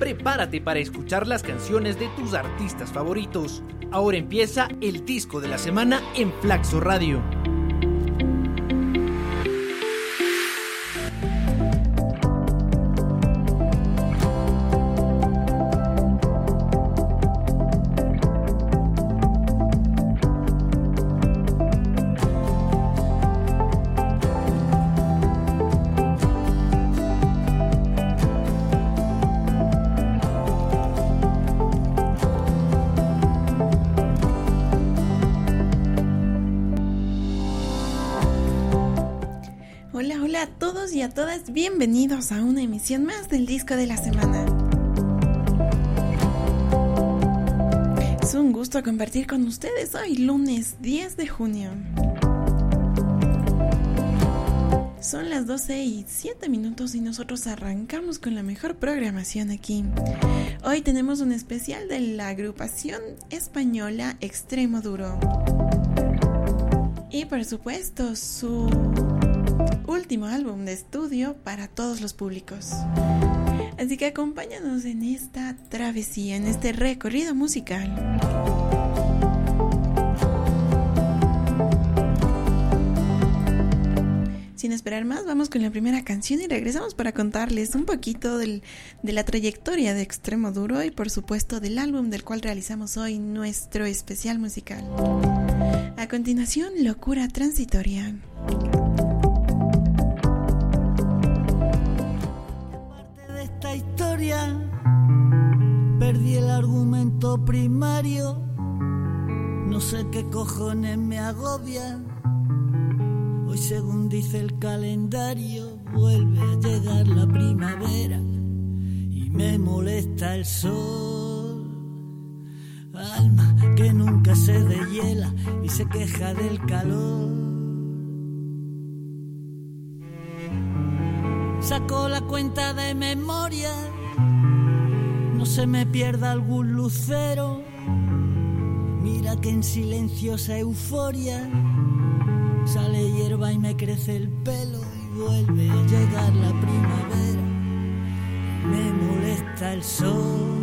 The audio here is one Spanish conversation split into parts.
prepárate para escuchar las canciones de tus artistas favoritos. Ahora empieza el disco de la semana en Flaxo Radio. Hola a todos y a todas, bienvenidos a una emisión más del disco de la semana. Es un gusto compartir con ustedes hoy lunes 10 de junio. Son las 12:07 y nosotros arrancamos con la mejor programación aquí. Hoy tenemos un especial de la agrupación española Extremo Duro. Y por supuesto su último álbum de estudio para todos los públicos. Así que acompáñanos en esta travesía, en este recorrido musical. Sin esperar más, vamos con la primera canción y regresamos para contarles un poquito de la trayectoria de Extremo Duro y por supuesto del álbum del cual realizamos hoy nuestro especial musical. A continuación, Locura Transitoria. Esta historia perdí el argumento primario, no sé qué cojones me agobia. Hoy, según dice el calendario, vuelve a llegar la primavera y me molesta el sol. Alma que nunca se deshiela y se queja del calor. Saco la cuenta de memoria, no se me pierda algún lucero. Mira que en silenciosa euforia sale hierba y me crece el pelo y vuelve a llegar la primavera. Me molesta el sol.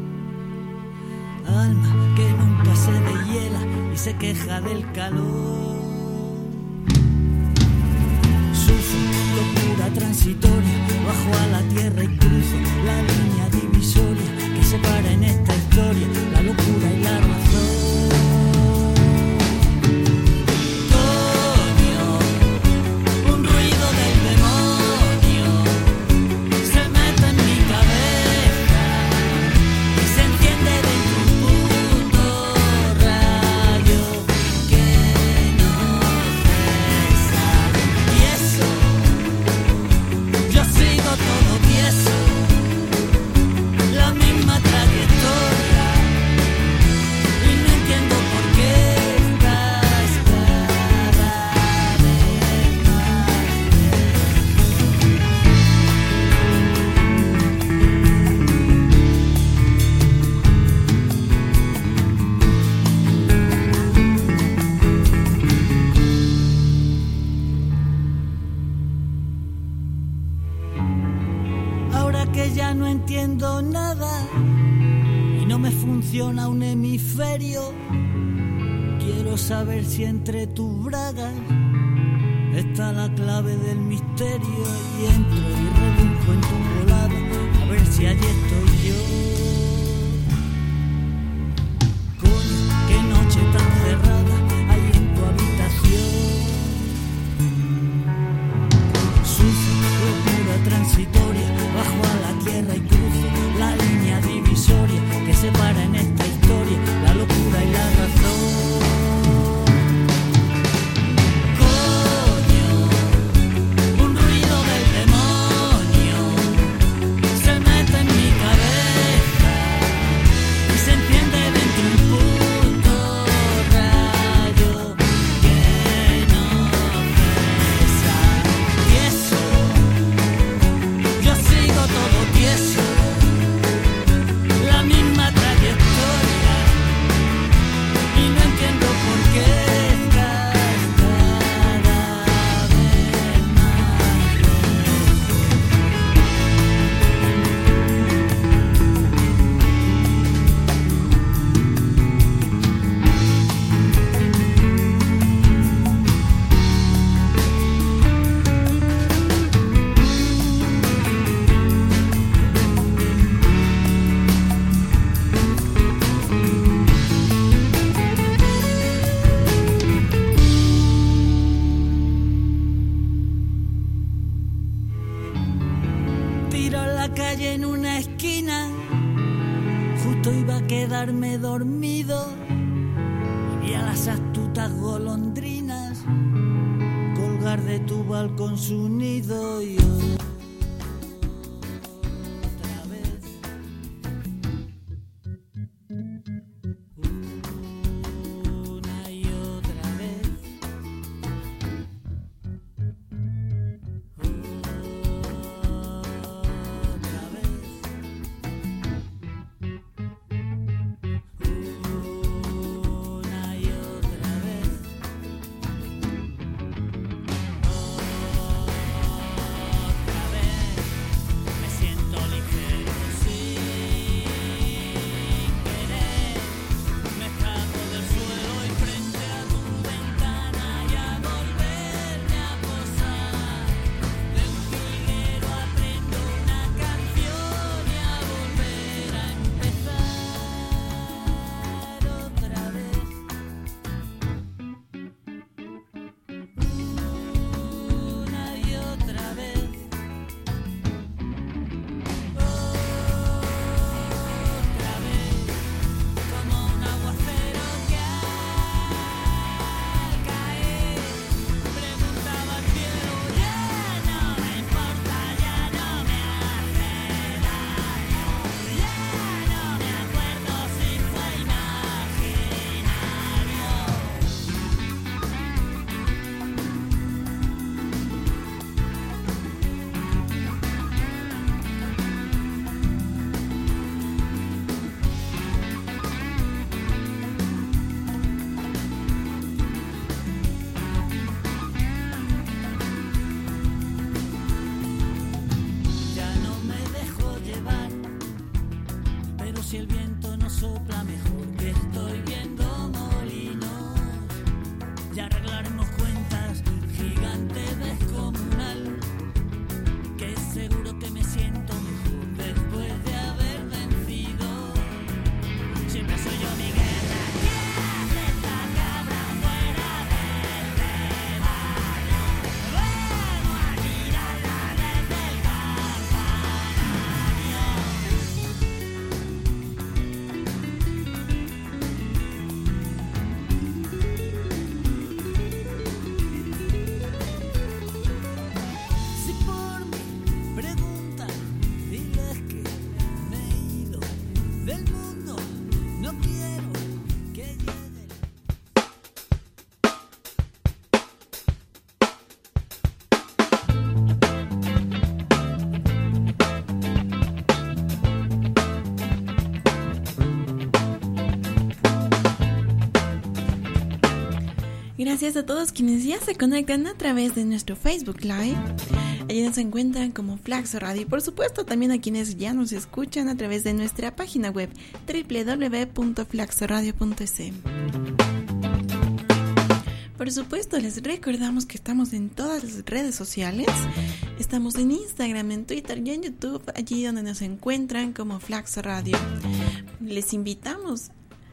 Alma que nunca se deshiela y se queja del calor. Locura transitoria, bajo a la tierra y cruzo la línea divisoria que separa en esta historia la locura y la razón. Coño, un ruido del demonio se mete en mi cabeza y se enciende dentro un puto rayo que no cesa. Y eso, yo sigo todo tieso, la misma trayectoria, y no entiendo por qué estás cada vez más Ahora que ya no entiendo nada y no me funciona un hemisferio, quiero saber si entre tus bragas está la clave del misterio. Y entro y rebusco en tu volada a ver si allí estoy yo. Coño, qué noche tan cerrada hay en tu habitación. Locura transitoria, bajo a la tierra y cruzo la línea divisoria que separa en esta historia la locura y la razón. Coño, un ruido del demonio se mete en mi cabeza y se enciende dentro un puto calle en una esquina, justo iba a quedarme dormido y vi a las astutas golondrinas colgar de tu balcón su nido y Gracias a todos quienes ya se conectan a través de nuestro Facebook Live. Allí nos encuentran como Flaxo Radio y por supuesto también a quienes ya nos escuchan a través de nuestra página web www.flaxoradio.es. Por supuesto les recordamos que estamos en todas las redes sociales. Estamos en Instagram, en Twitter y en YouTube, allí donde nos encuentran como Flaxo Radio. Les invitamos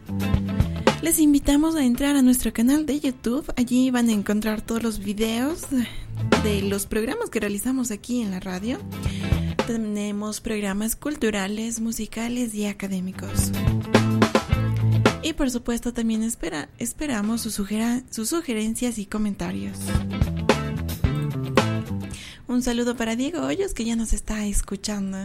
a entrar a nuestro canal de YouTube. Allí van a encontrar todos los videos de los programas que realizamos aquí en la radio. Tenemos programas culturales, musicales y académicos. Y por supuesto también esperamos sus sugerencias y comentarios. Un saludo para Diego Hoyos, que ya nos está escuchando.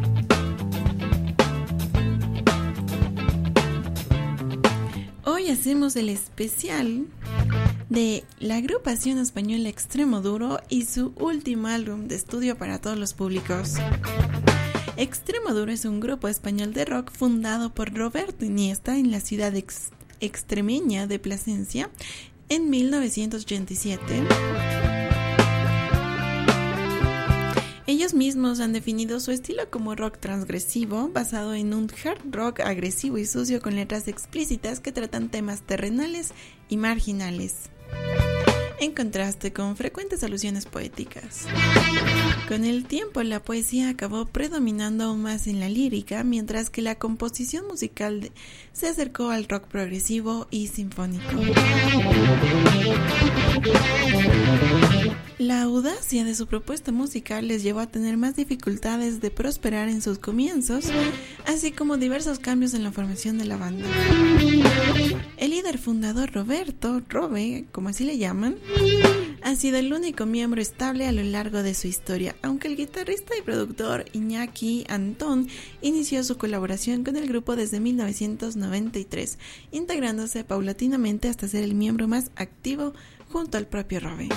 Hoy hacemos el especial de la agrupación española Extremoduro y su último álbum de estudio para todos los públicos. Extremoduro es un grupo español de rock fundado por Roberto Iniesta en la ciudad extremeña de Plasencia en 1987. Ellos mismos han definido su estilo como rock transgresivo, basado en un hard rock agresivo y sucio con letras explícitas que tratan temas terrenales y marginales, en contraste con frecuentes alusiones poéticas. Con el tiempo, la poesía acabó predominando aún más en la lírica, mientras que la composición musical se acercó al rock progresivo y sinfónico. la audacia de su propuesta musical les llevó a tener más dificultades de prosperar en sus comienzos, así como diversos cambios en la formación de la banda. El líder fundador Roberto, Robe, como así le llaman, ha sido el único miembro estable a lo largo de su historia, aunque el guitarrista y productor Iñaki Antón inició su colaboración con el grupo desde 1993, integrándose paulatinamente hasta ser el miembro más activo junto al propio Robe.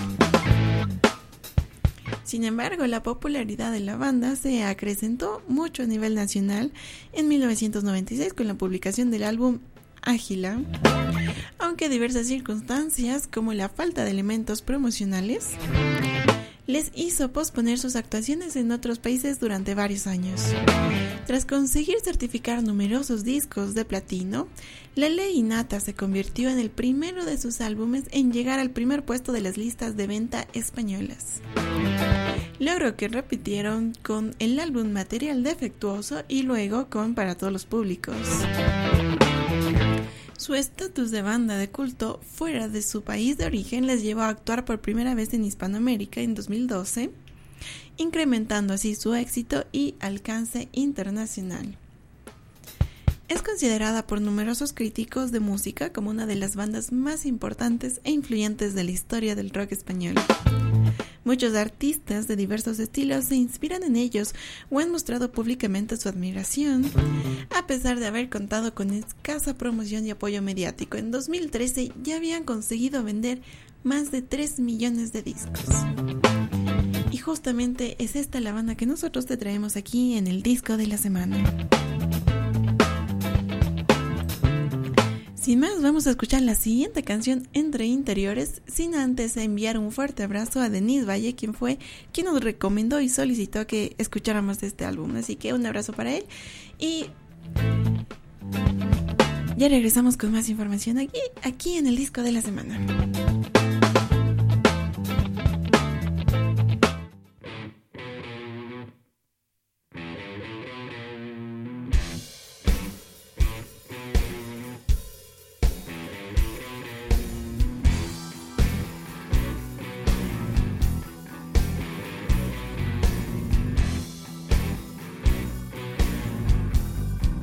Sin embargo, la popularidad de la banda se acrecentó mucho a nivel nacional en 1996 con la publicación del álbum Ágila, aunque diversas circunstancias como la falta de elementos promocionales les hizo posponer sus actuaciones en otros países durante varios años. Tras conseguir certificar numerosos discos de platino, La Ley Innata se convirtió en el primero de sus álbumes en llegar al primer puesto de las listas de venta españolas. Logro que repitieron con el álbum Material Defectuoso y luego con Para Todos los Públicos. Su estatus de banda de culto fuera de su país de origen les llevó a actuar por primera vez en Hispanoamérica en 2012, incrementando así su éxito y alcance internacional. Es considerada por numerosos críticos de música como una de las bandas más importantes e influyentes de la historia del rock español. Muchos artistas de diversos estilos se inspiran en ellos o han mostrado públicamente su admiración, a pesar de haber contado con escasa promoción y apoyo mediático. En 2013 ya habían conseguido vender más de 3 millones de discos. Y justamente es esta la banda que nosotros te traemos aquí en el disco de la semana. Sin más, vamos a escuchar la siguiente canción, Entre Interiores, sin antes enviar un fuerte abrazo a Denise Valle, quien nos recomendó y solicitó que escucháramos este álbum. Así que un abrazo para él y ya regresamos con más información aquí en el disco de la semana.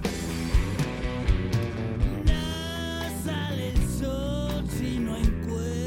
Sale el sol si no encuentro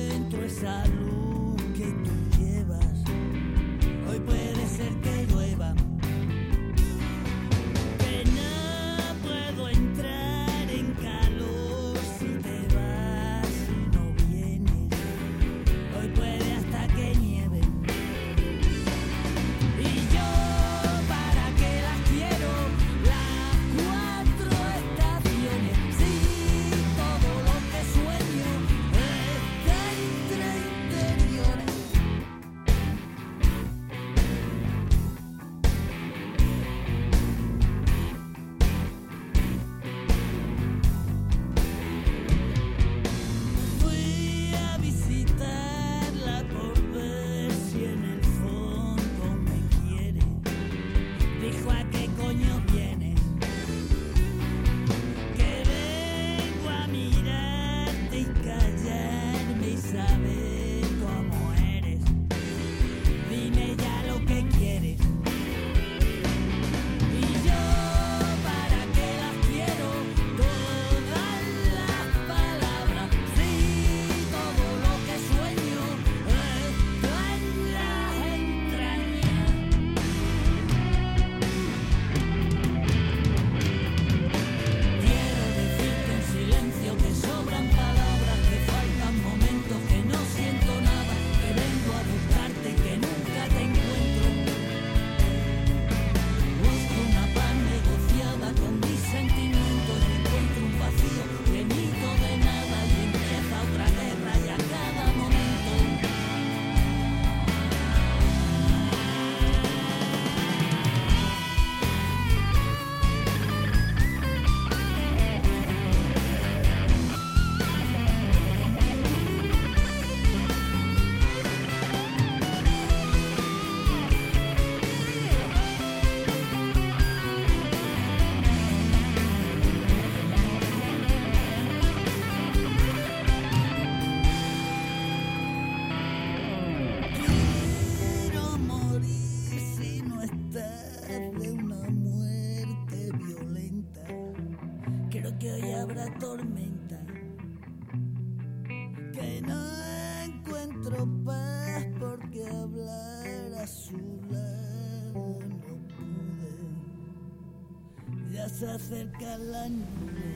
ya se acerca la nube.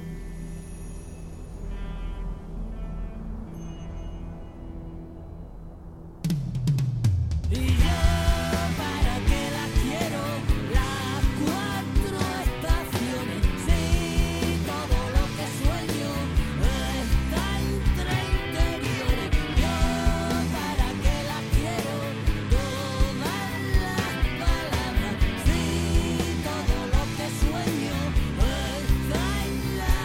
Y yo, ¿para qué la quiero? Las 4 estaciones, sí, todo lo que sueño está entre interiores. Yo, ¿para qué la quiero? Todas las palabras, sí, todo lo que sueño está en la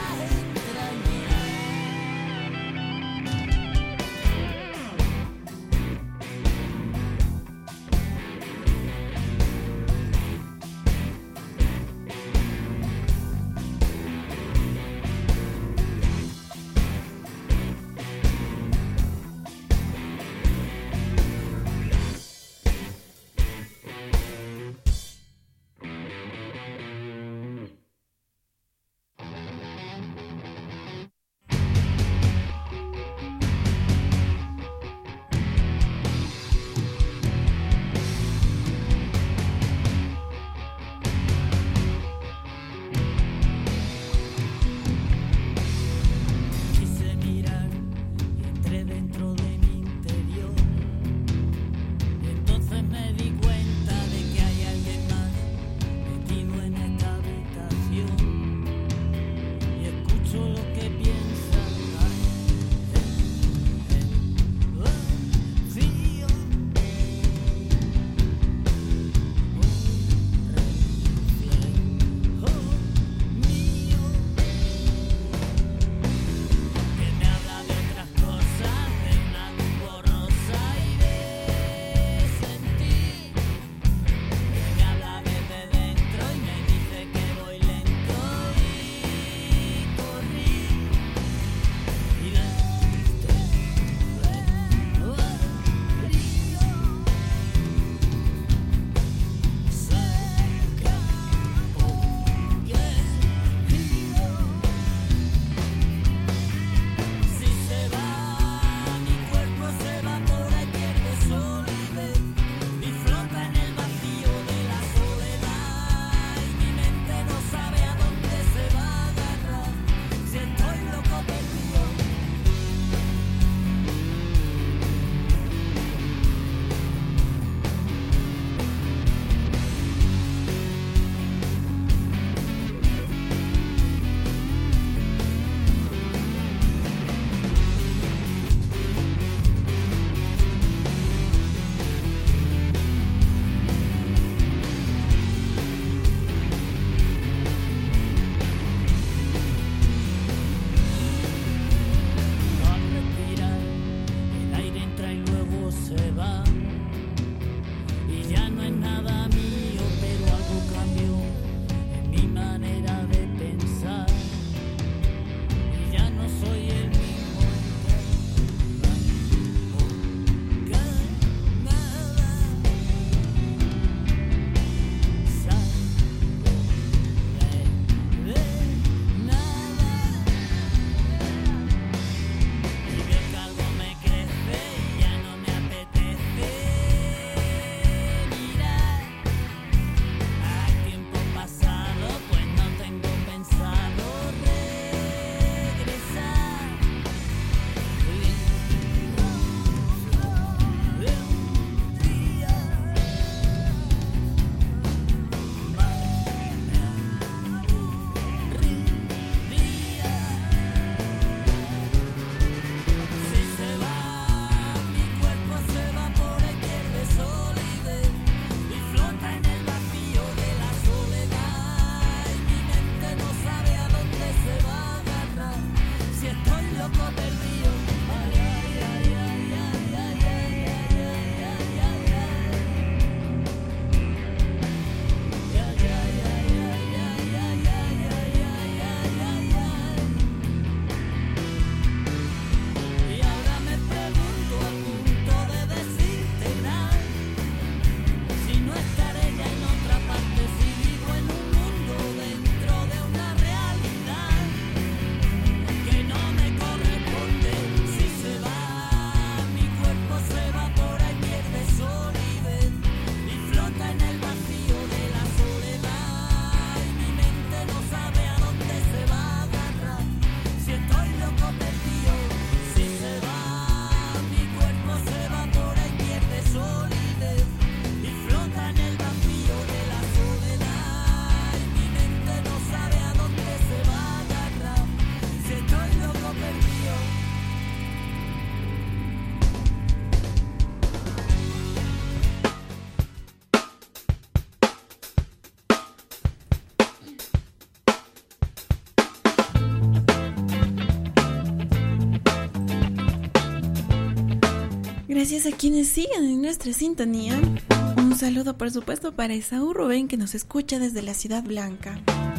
gracias a quienes siguen en nuestra sintonía. Un saludo por supuesto para Esaú Rubén, que nos escucha desde la Ciudad Blanca.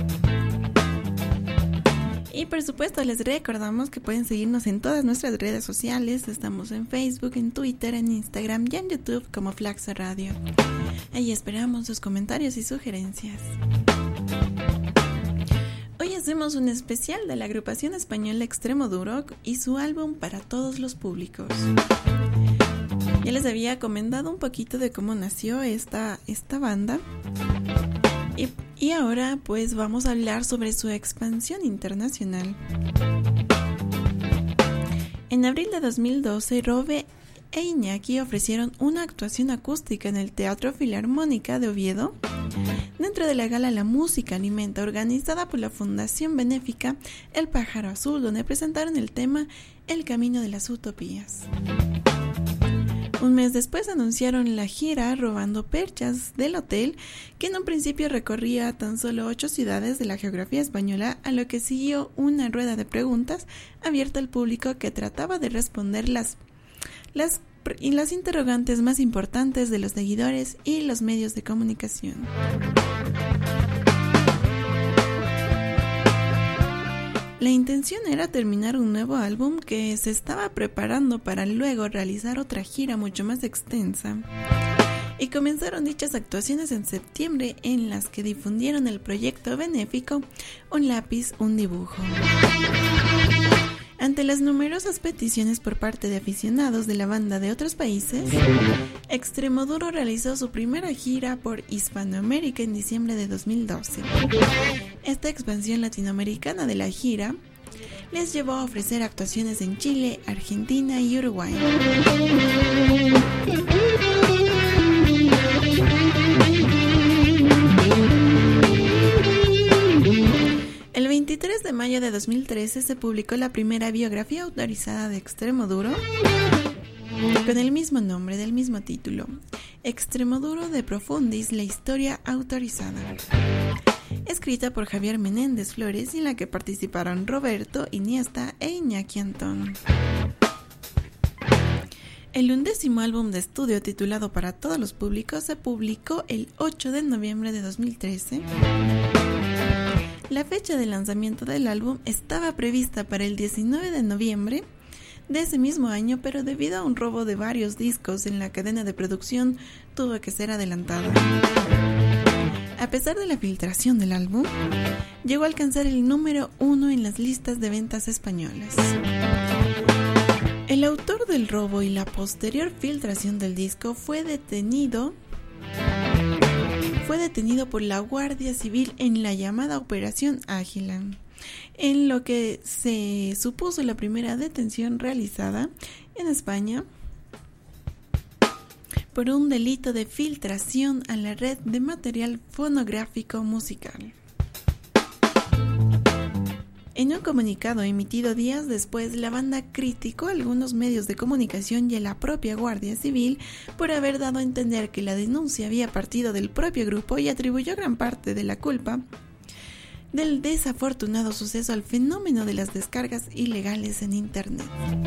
Y por supuesto les recordamos que pueden seguirnos en todas nuestras redes sociales. Estamos en Facebook, en Twitter, en Instagram y en YouTube como Flaxo Radio. Ahí esperamos sus comentarios y sugerencias. Hoy hacemos un especial de la agrupación española Extremoduro y su álbum Para Todos los Públicos. Ya les había comentado un poquito de cómo nació esta banda. Y ahora pues vamos a hablar sobre su expansión internacional. En abril de 2012, Robe e Iñaki ofrecieron una actuación acústica en el Teatro Filarmónica de Oviedo, dentro de la gala La Música Alimenta, organizada por la Fundación Benéfica El Pájaro Azul, donde presentaron el tema El Camino de las Utopías. Un mes después anunciaron la gira Robando Perchas del hotel, que en un principio recorría tan solo 8 ciudades de la geografía española, a lo que siguió una rueda de preguntas abierta al público que trataba de responder las interrogantes más importantes de los seguidores y los medios de comunicación. La intención era terminar un nuevo álbum que se estaba preparando para luego realizar otra gira mucho más extensa. Y comenzaron dichas actuaciones en septiembre, en las que difundieron el proyecto benéfico Un lápiz, un dibujo. Ante las numerosas peticiones por parte de aficionados de la banda de otros países, Extremoduro realizó su primera gira por Hispanoamérica en diciembre de 2012. Esta expansión latinoamericana de la gira les llevó a ofrecer actuaciones en Chile, Argentina y Uruguay. El 23 de mayo de 2013 se publicó la primera biografía autorizada de Extremoduro con el mismo nombre, del mismo título, Extremoduro de Profundis, la historia autorizada, escrita por Javier Menéndez Flores, y en la que participaron Roberto Iniesta e Iñaki Antón. El 11º álbum de estudio, titulado Para Todos los Públicos, se publicó el 8 de noviembre de 2013. La fecha de lanzamiento del álbum estaba prevista para el 19 de noviembre de ese mismo año, pero debido a un robo de varios discos en la cadena de producción, tuvo que ser adelantada. A pesar de la filtración del álbum, llegó a alcanzar el número 1 en las listas de ventas españolas. El autor del robo y la posterior filtración del disco fue detenido por la Guardia Civil en la llamada Operación Águila, en lo que se supuso la primera detención realizada en España por un delito de filtración a la red de material fonográfico musical. En un comunicado emitido días después, la banda criticó a algunos medios de comunicación y a la propia Guardia Civil por haber dado a entender que la denuncia había partido del propio grupo, y atribuyó gran parte de la culpa del desafortunado suceso al fenómeno de las descargas ilegales en Internet.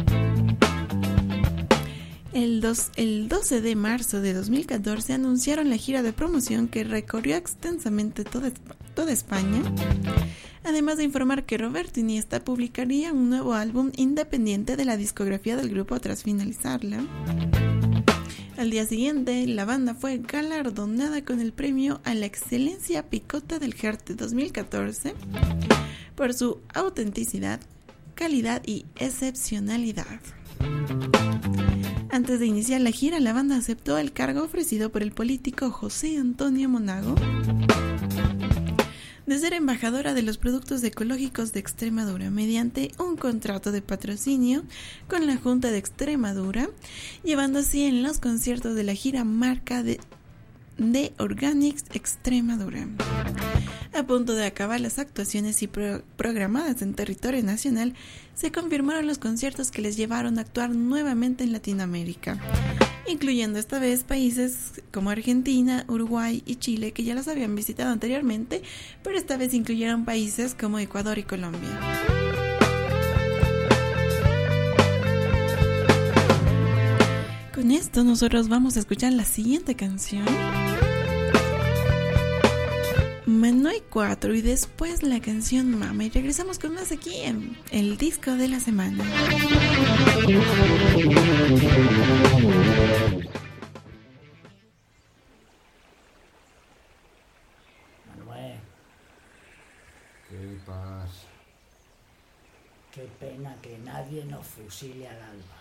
El 12 de marzo de 2014 anunciaron la gira de promoción, que recorrió extensamente toda España, además de informar que Roberto Iniesta publicaría un nuevo álbum independiente de la discografía del grupo tras finalizarla. Al día siguiente, la banda fue galardonada con el premio a la excelencia Picota del Jerte 2014 por su autenticidad, calidad y excepcionalidad. Antes de iniciar la gira, la banda aceptó el cargo ofrecido por el político José Antonio Monago de ser embajadora de los productos ecológicos de Extremadura mediante un contrato de patrocinio con la Junta de Extremadura, llevando así en los conciertos de la gira marca de Organics Extremadura. A punto de acabar las actuaciones y programadas en territorio nacional, se confirmaron los conciertos que les llevaron a actuar nuevamente en Latinoamérica, incluyendo esta vez países como Argentina, Uruguay y Chile, que ya los habían visitado anteriormente, pero esta vez incluyeron países como Ecuador y Colombia. con esto nosotros vamos a escuchar la siguiente canción. Manuel 4 y después la canción Mama. Y regresamos con más aquí en el disco de la semana. Manuel. ¿Qué pasa? Qué pena que nadie nos fusile al alba.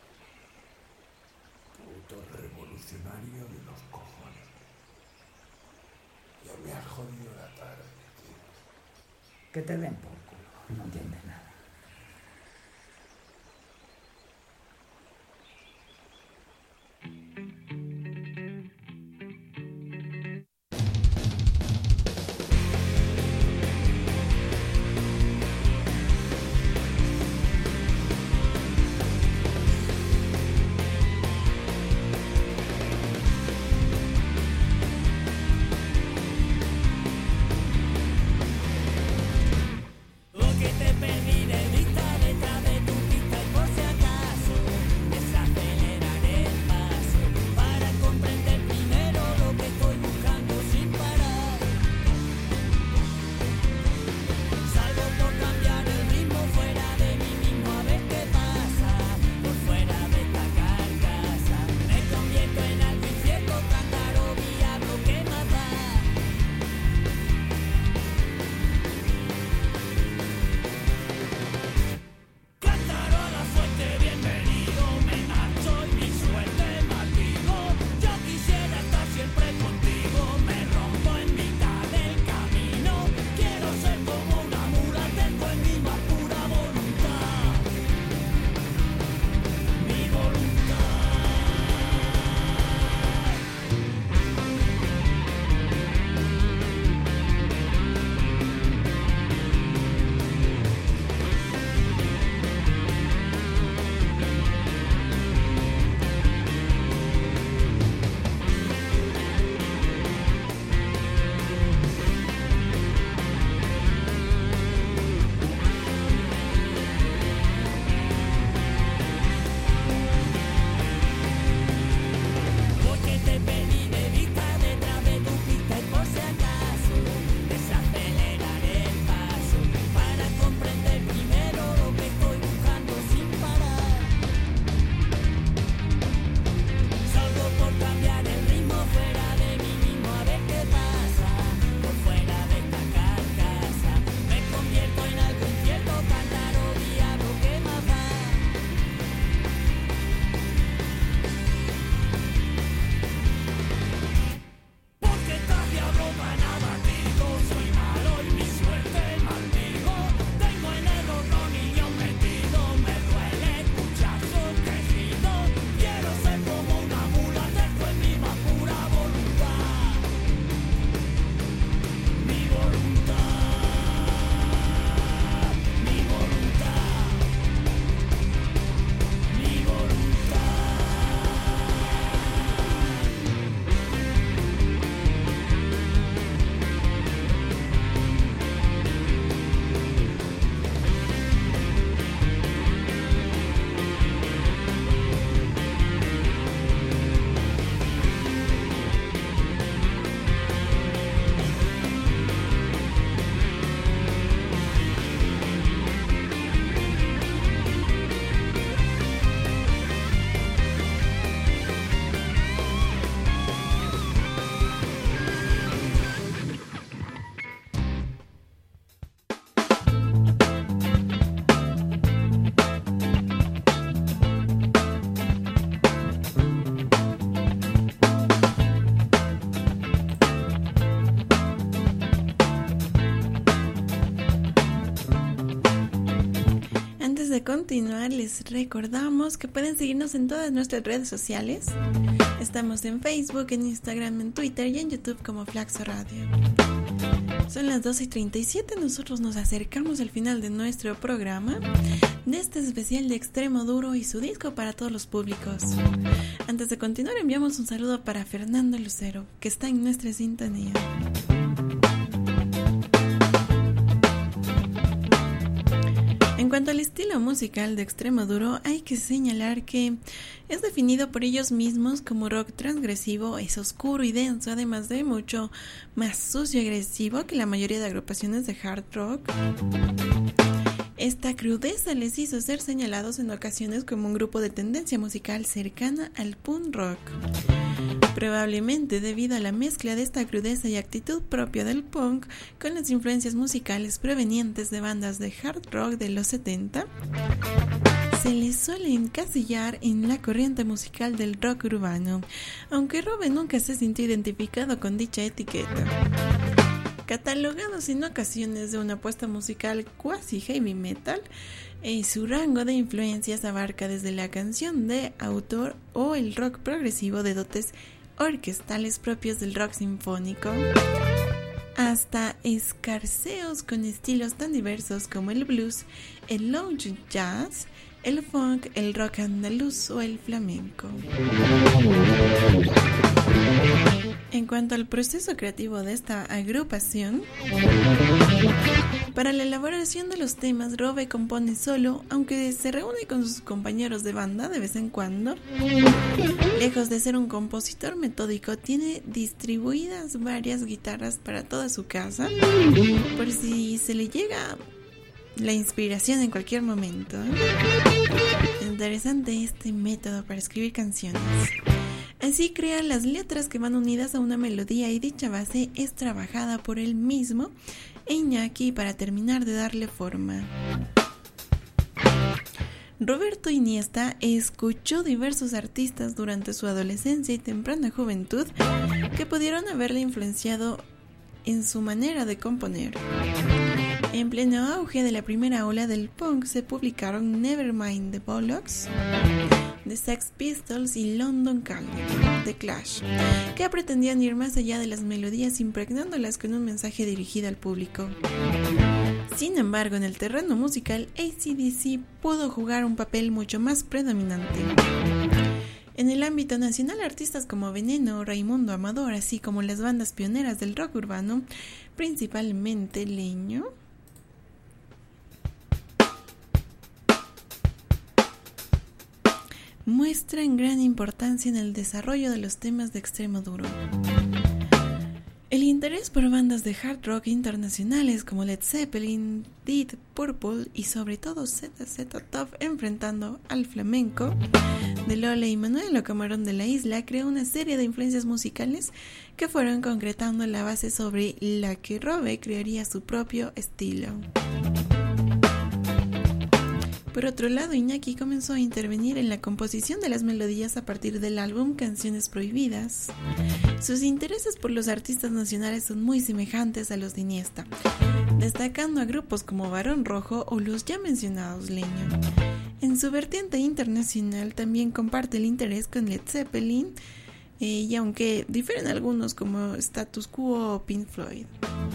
Puto revolucionario de los cojones. Ya me has jodido la tarde, tío. Que te den por culo, no entiendes nada. de continuar, les recordamos que pueden seguirnos en todas nuestras redes sociales. Estamos en Facebook, en Instagram, en Twitter y en YouTube como Flaxo Radio. Son las 12:37, nosotros nos acercamos al final de nuestro programa, de este especial de Extremo Duro y su disco para todos los públicos. Antes de continuar, enviamos un saludo para Fernando Lucero, que está en nuestra sintonía. En cuanto cuanto al estilo musical de Extremoduro, hay que señalar que es definido por ellos mismos como rock transgresivo, es oscuro y denso, además de mucho más sucio y agresivo que la mayoría de agrupaciones de hard rock. Esta crudeza les hizo ser señalados en ocasiones como un grupo de tendencia musical cercana al punk rock. Probablemente debido a la mezcla de esta crudeza y actitud propia del punk con las influencias musicales provenientes de bandas de hard rock de los 70, se les suele encasillar en la corriente musical del rock urbano, aunque Robe nunca se sintió identificado con dicha etiqueta. Catalogados en ocasiones de una apuesta musical cuasi heavy metal, su rango de influencias abarca desde la canción de autor o el rock progresivo de dotes orquestales propios del rock sinfónico, hasta escarceos con estilos tan diversos como el blues, el lounge jazz, el funk, el rock andaluz o el flamenco. En cuanto al proceso creativo de esta agrupación, para la elaboración de los temas, Robe compone solo, aunque se reúne con sus compañeros de banda de vez en cuando. Lejos de ser un compositor metódico, tiene distribuidas varias guitarras para toda su casa, por si se le llega la inspiración en cualquier momento. Interesante este método para escribir canciones. Así crea las letras que van unidas a una melodía y dicha base es trabajada por él mismo e Iñaki para terminar de darle forma. Roberto Iniesta escuchó diversos artistas durante su adolescencia y temprana juventud que pudieron haberle influenciado en su manera de componer. En pleno auge de la primera ola del punk se publicaron Nevermind the Bollocks, The Sex Pistols y London Calling, The Clash, que pretendían ir más allá de las melodías impregnándolas con un mensaje dirigido al público. Sin embargo, en el terreno musical, AC/DC pudo jugar un papel mucho más predominante. En el ámbito nacional, artistas como Veneno, Raimundo Amador, así como las bandas pioneras del rock urbano, principalmente Leño, muestran gran importancia en el desarrollo de los temas de Extremoduro. El interés por bandas de hard rock internacionales como Led Zeppelin, Deep Purple y sobre todo ZZ Top enfrentando al flamenco de Lola y Manuel Camarón de la Isla creó una serie de influencias musicales que fueron concretando la base sobre la que Robe crearía su propio estilo. Por otro lado, Iñaki comenzó a intervenir en la composición de las melodías a partir del álbum Canciones Prohibidas. Sus intereses por los artistas nacionales son muy semejantes a los de Iniesta, destacando a grupos como Barón Rojo o los ya mencionados Leño. En su vertiente internacional también comparte el interés con Led Zeppelin, y aunque difieren algunos como Status Quo o Pink Floyd.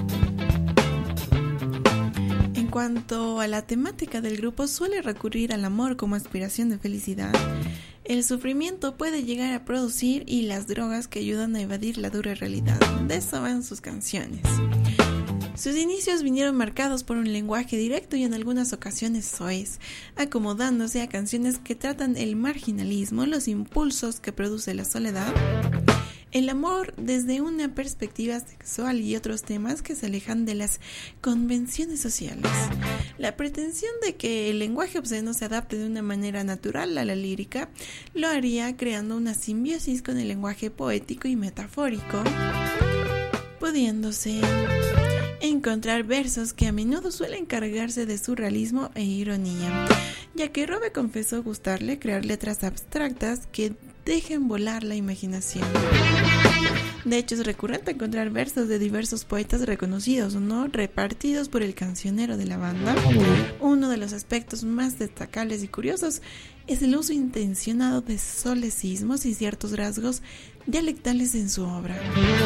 En cuanto a la temática del grupo, suele recurrir al amor como aspiración de felicidad. El sufrimiento puede llegar a producir y las drogas que ayudan a evadir la dura realidad. De eso van sus canciones. Sus inicios vinieron marcados por un lenguaje directo y en algunas ocasiones soez, acomodándose a canciones que tratan el marginalismo, los impulsos que produce la soledad, el amor desde una perspectiva sexual y otros temas que se alejan de las convenciones sociales. La pretensión de que el lenguaje obsceno se adapte de una manera natural a la lírica lo haría creando una simbiosis con el lenguaje poético y metafórico, pudiéndose encontrar versos que a menudo suelen cargarse de surrealismo e ironía, ya que Robe confesó gustarle crear letras abstractas que dejen volar la imaginación. De hecho, es recurrente encontrar versos de diversos poetas reconocidos o no, repartidos por el cancionero de la banda. Uno de los aspectos más destacables y curiosos es el uso intencionado de solecismos y ciertos rasgos dialectales en su obra.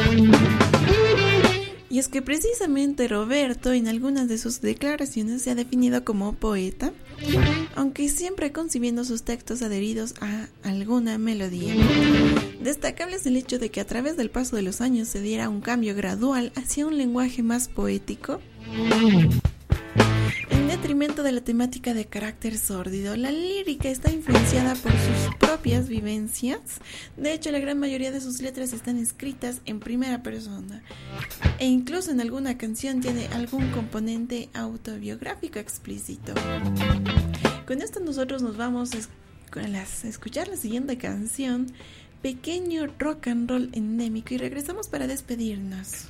Y es que precisamente Roberto en algunas de sus declaraciones se ha definido como poeta, aunque siempre concibiendo sus textos adheridos a alguna melodía. Destacable es el hecho de que a través del paso de los años se diera un cambio gradual hacia un lenguaje más poético. En detrimento de la temática de carácter sórdido. La lírica está influenciada por sus propias vivencias. De hecho, la gran mayoría de sus letras están escritas en primera persona e incluso en alguna canción tiene algún componente autobiográfico explícito. Con esto nosotros nos vamos a escuchar la siguiente canción, Pequeño Rock and Roll Endémico, y regresamos para despedirnos.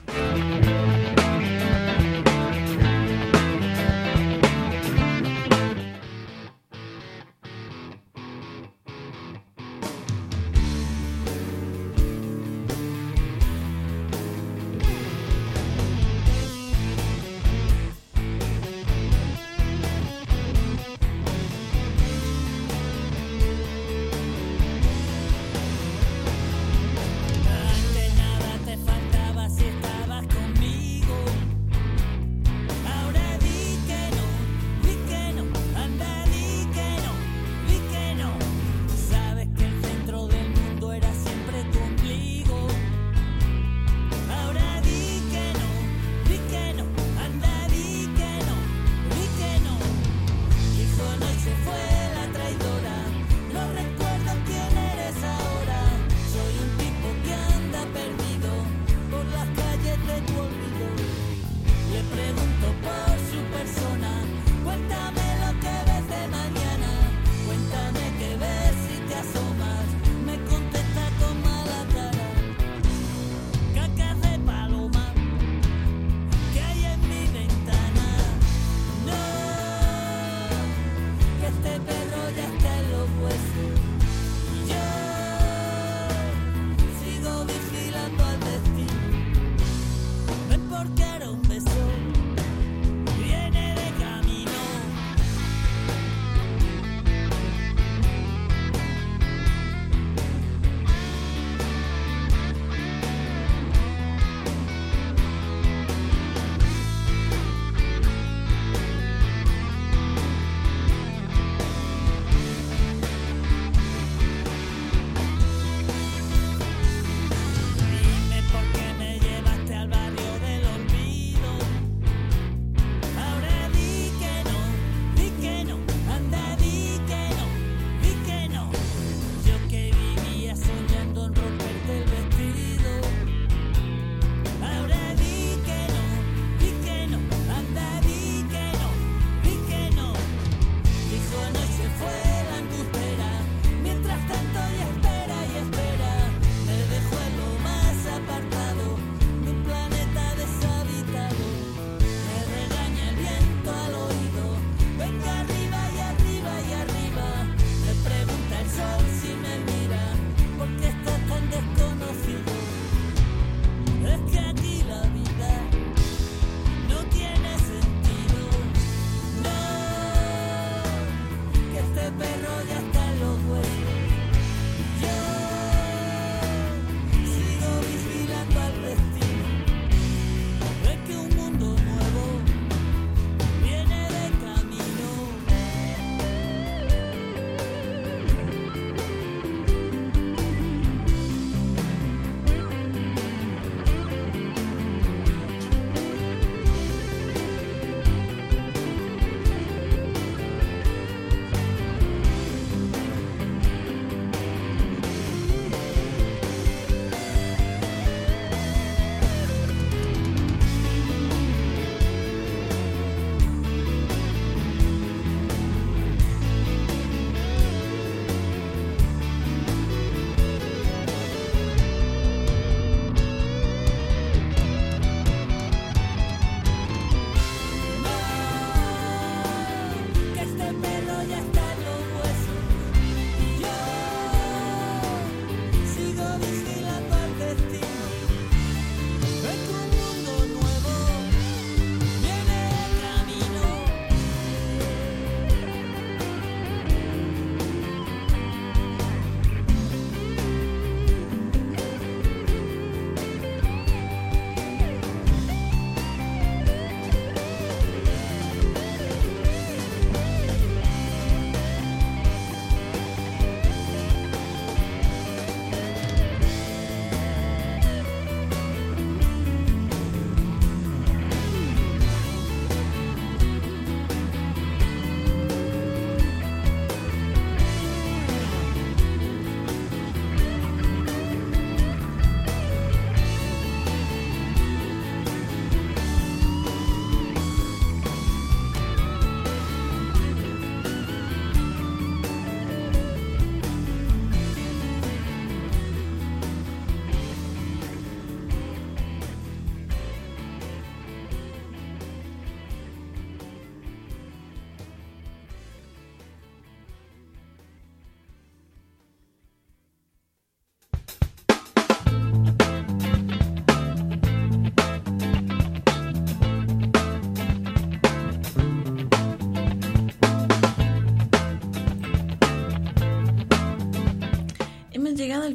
Antes nada te faltaba si estabas conmigo.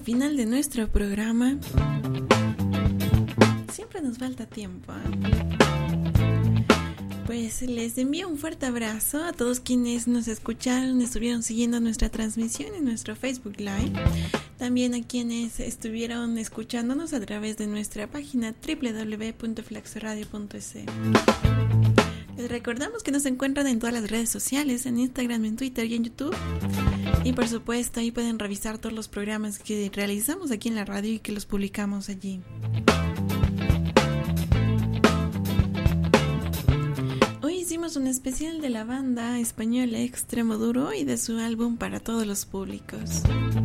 final de nuestro programa. Siempre nos falta tiempo, Pues les envío un fuerte abrazo a todos quienes nos escucharon, estuvieron siguiendo nuestra transmisión en nuestro Facebook Live. También a quienes estuvieron escuchándonos a través de nuestra página www.flaxoradio.es. Les recordamos que nos encuentran en todas las redes sociales, en Instagram, en Twitter y en YouTube. Y por supuesto, ahí pueden revisar todos los programas que realizamos aquí en la radio y que los publicamos allí. Hoy hicimos un especial de la banda española Extremoduro y de su álbum Para Todos los Públicos.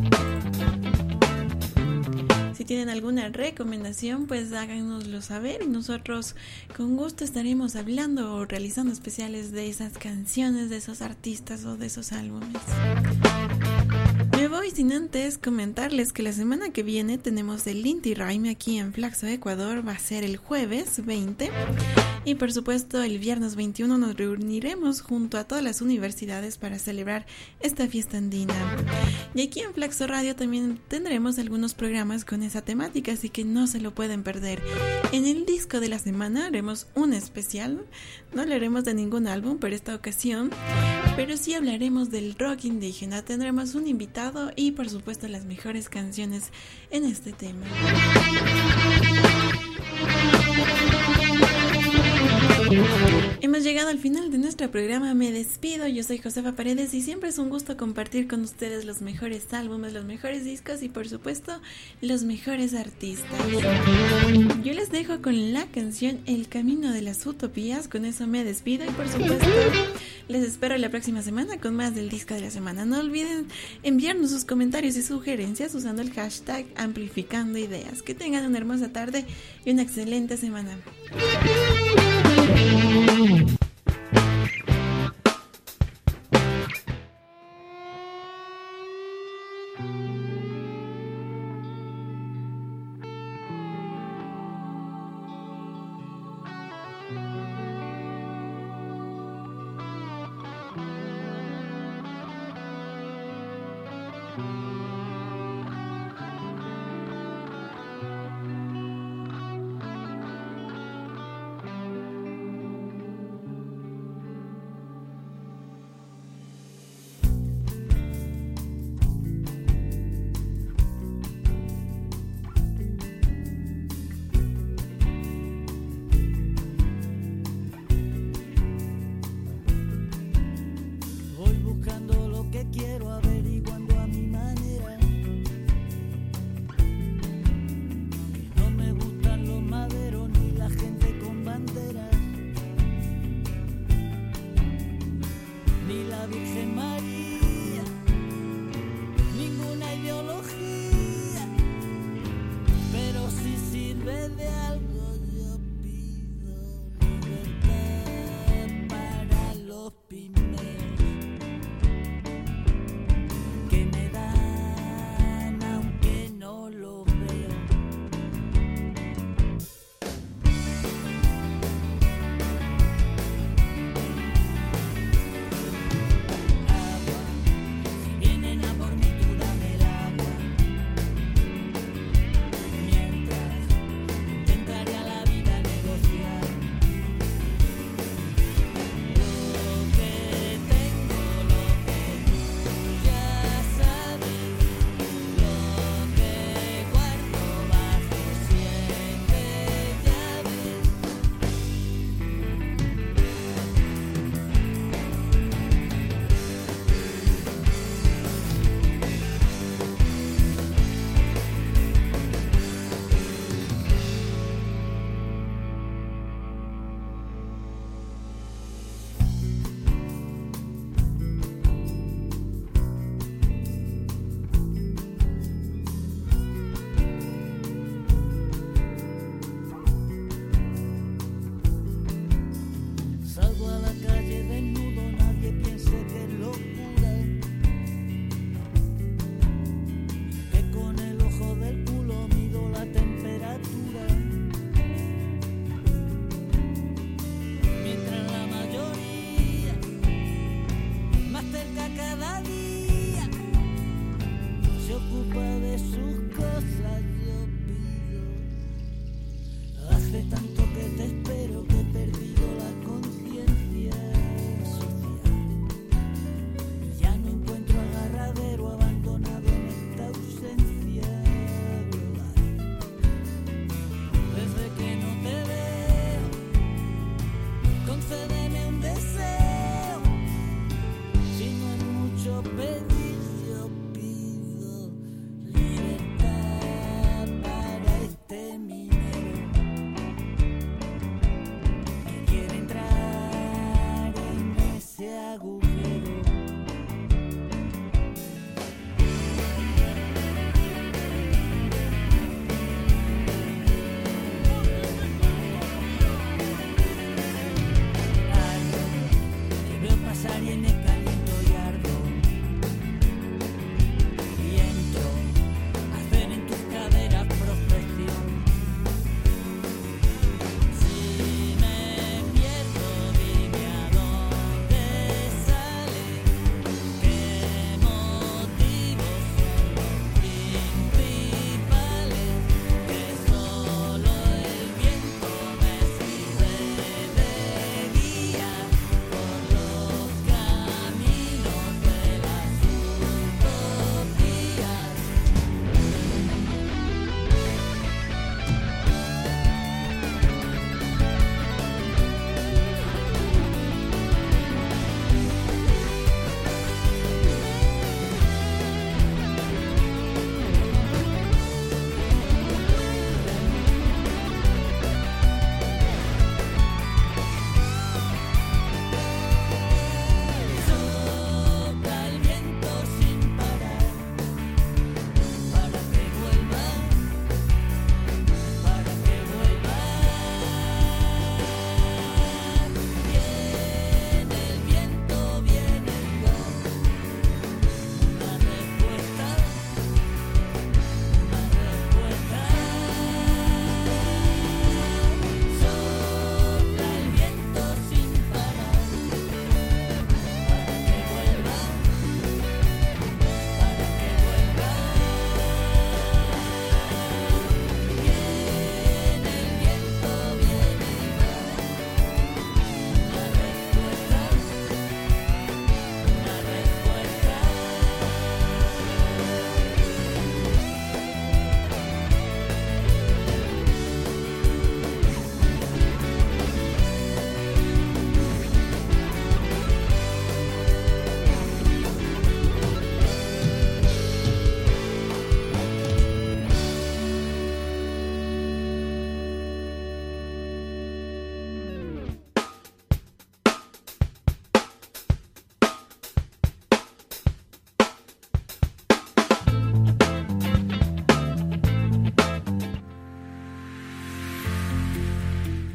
Si tienen alguna recomendación, pues háganoslo saber y nosotros con gusto estaremos hablando o realizando especiales de esas canciones, de esos artistas o de esos álbumes. Me voy sin antes comentarles que la semana que viene tenemos el Inti Raymi aquí en Flaxo, Ecuador. Va a ser el jueves 20 y por supuesto el viernes 21 nos reuniremos junto a todas las universidades para celebrar esta fiesta andina. Y aquí en Flaxo Radio también tendremos algunos programas con esa temática, así que no se lo pueden perder. En el disco de la semana haremos un especial. No hablaremos de ningún álbum por esta ocasión, pero sí hablaremos del rock indígena. Tendremos un invitado y por supuesto las mejores canciones en este tema. Hemos llegado al final de nuestro programa. Me despido, yo soy Josefa Paredes y siempre es un gusto compartir con ustedes los mejores álbumes, los mejores discos y por supuesto los mejores artistas. Yo les dejo con la canción El Camino de las Utopías. Con eso me despido y por supuesto les espero la próxima semana con más del disco de la semana. No olviden enviarnos sus comentarios y sugerencias usando el hashtag Amplificando Ideas. Que tengan una hermosa tarde y una excelente semana.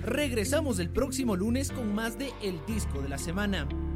Regresamos el próximo lunes con más de El Disco de la Semana.